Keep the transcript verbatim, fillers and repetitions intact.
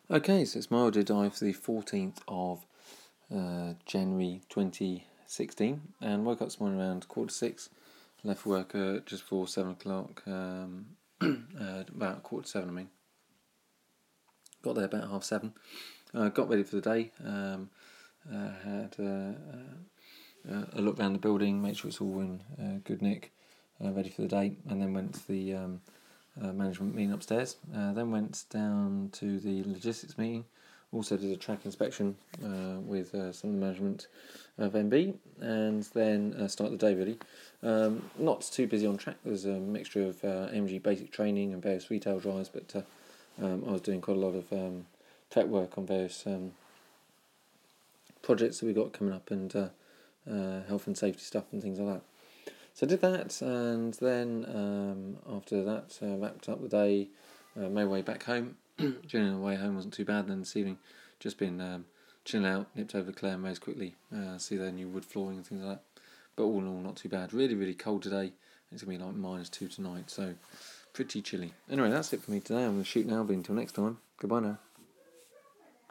Okay, so it's my audio dive for the fourteenth of uh, January twenty sixteen, and woke up this morning around quarter to six, left work uh, just before seven o'clock, um, uh, about quarter to seven I mean. Got there about half seven, uh, got ready for the day, um, uh, had uh, uh, a look around the building, make sure it's all in uh, good nick, uh, ready for the day, and then went to the um, uh, management meeting upstairs, uh, then went down to the logistics meeting. Also did a track inspection uh, with uh, some of the management of M B, and then uh, start the day really. Um, not too busy on track. There's a mixture of uh, M G basic training and various retail drives, but uh, um, I was doing quite a lot of um, tech work on various um, projects that we got coming up, and uh, uh, health and safety stuff and things like that. So I did that, and then um, after that uh, wrapped up the day, uh, made my way back home. Journey on the way home wasn't too bad. Then this evening, just been um, chilling out, nipped over to Clare and Mays quickly, uh, see their new wood flooring and things like that. But all in all, not too bad. Really, really cold today. It's going to be like minus two tonight, so pretty chilly. Anyway, that's it for me today. I'm going to shoot now, but until next time, goodbye now.